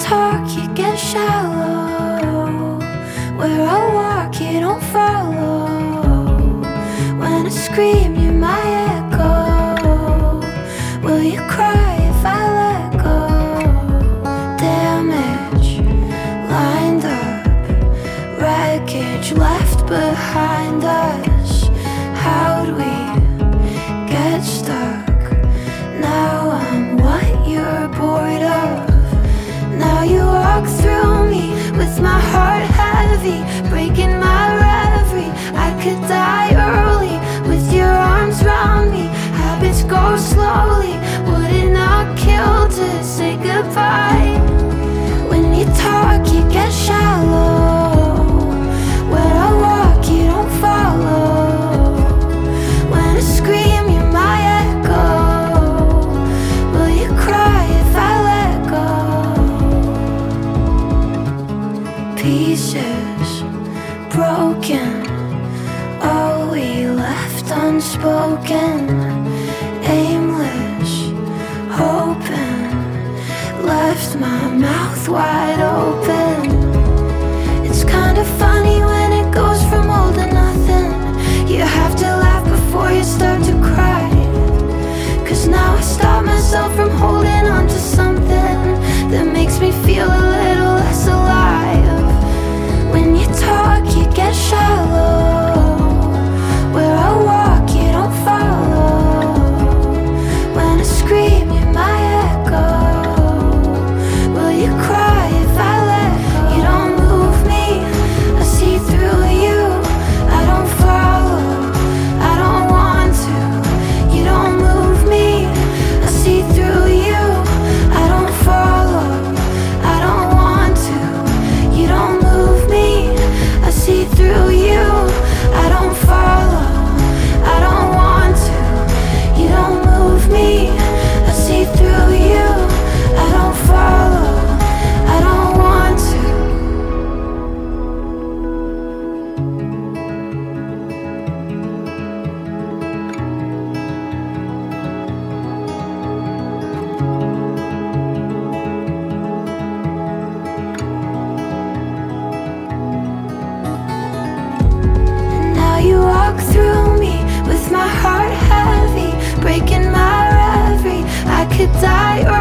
talk, you get shallow. Where I walk, you don't follow. When I scream, you're my echo. Will you cry if I let go? Damage lined up, wreckage left behind us. How'd we get stuck? Now I'm what you're bored of. Now you walk through me with my heart heavy, breaking my reverie. I could die early with your arms round me. Habits go slowly, would it not kill to say goodbye? When you talk, you get shallow. Where I walk, you don't follow. When I scream, you're my echo. Will you cry if I let go? Pieces broken, all we left unspoken. Aimless, hoping, left my mouth wide open. It's kinda funny when it goes from all to nothing. You have to laugh before you start to cry. 'Cause now I stop myself from holding on to something that makes me feel a little less alive. When you talk, you get shallow. Where I walk, you don't follow. When I scream, you're my echo. Will you cry if I let go? You don't move me, I see through you. I don't follow, I don't want to. You don't move me, I see through you. I don't follow, I don't want to. You don't move me, I see through you. I don't follow, I don't want to. You don't move me, I see through you. I don't follow, I don't want to. And now you walk through me with my heart heavy, breaking my reverie. I could die